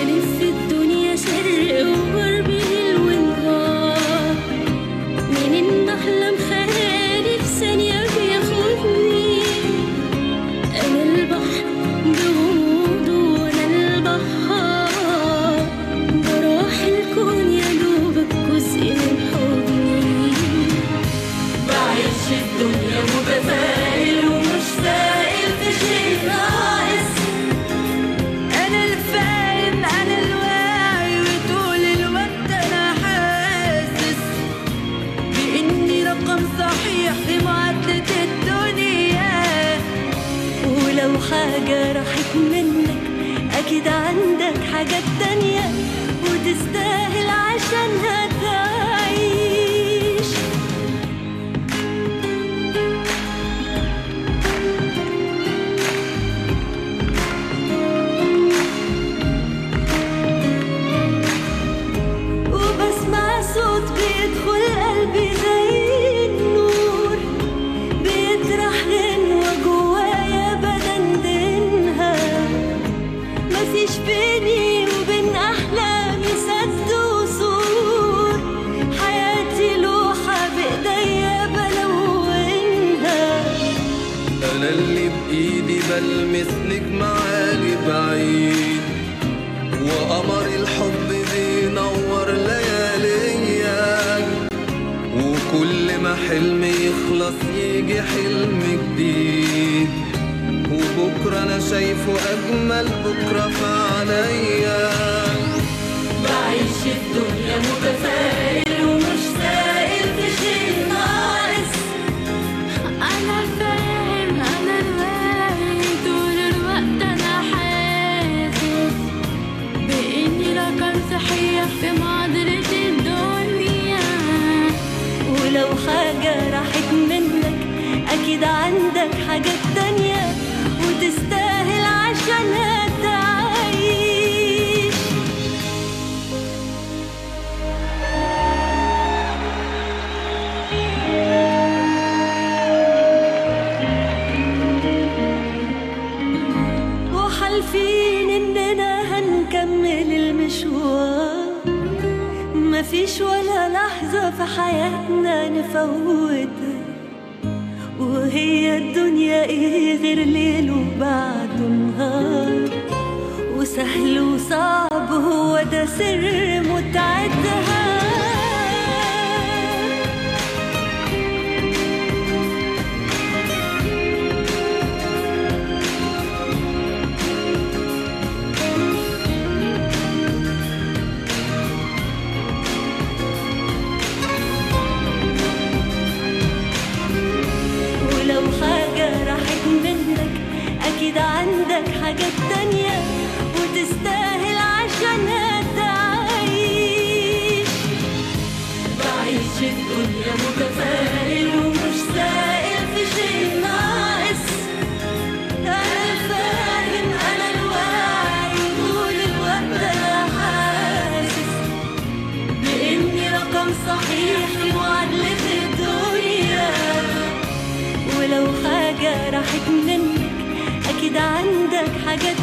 بلف الدنيا شرق وغرب ليل ونهار، منين ما احلم خيالي في ثانية بياخدني. انا البحر بغموضه وانا البحار، براح الكون يا دوبك جزء من حضني. بعيش الدنيا متفائل ومش سائل في شيء ناقص. انا الفاهم انا الواعي وطول الوقت انا حاسس باني رقم صحيح في معادلة الدنيا. ولو حاجة راحت منك اكيد عندك حاجات تانية وتستاهل عشانها تعيش. وبسمع صوت بيدخل قلبي زي النور، بيطرح غنوة جوايا بدندنها. مفيش بيني وبين أحلامي سد وسور، حياتي لوحة بإيديا بلونها. أنا اللي بإيدي بلمس نجم عالي بعيد، وقمر الحب بينور لياليا. وكل ما حلم يخلص يجي حلم جديد، وبكرة أنا شايفه أجمل بكرة في عينيا. بعيش الدنيا متفائل ومش سائل في شيء ناقص. أنا فاهم أنا الواعي طول الوقت أنا حاسس بإني رقم صحيح في معادلة الدنيا. ولو حاجة راحت منك أكيد عندك حاجات تانية وتستاهل عشانها تعيش. وحالفين إننا هنكمل المشوار، مفيش ولا لحظة في حياتنا نفوتها. وهي الدنيا ايه غير ليل وبعده نهار، وسهل وصعب هو ده سر متعتها. ولو حاجة راحت منك أكيد عندك حاجات تانية وتستاهل عشانها تعيش. بعيش الدنيا متفائل ومش سائل في شيء ناقص. أنا الفاهم أنا الواعي طول الوقت أنا حاسس بإني رقم صحيح في معادلة الدنيا. ولو حاجة راحت منك أكيد عندك حاجات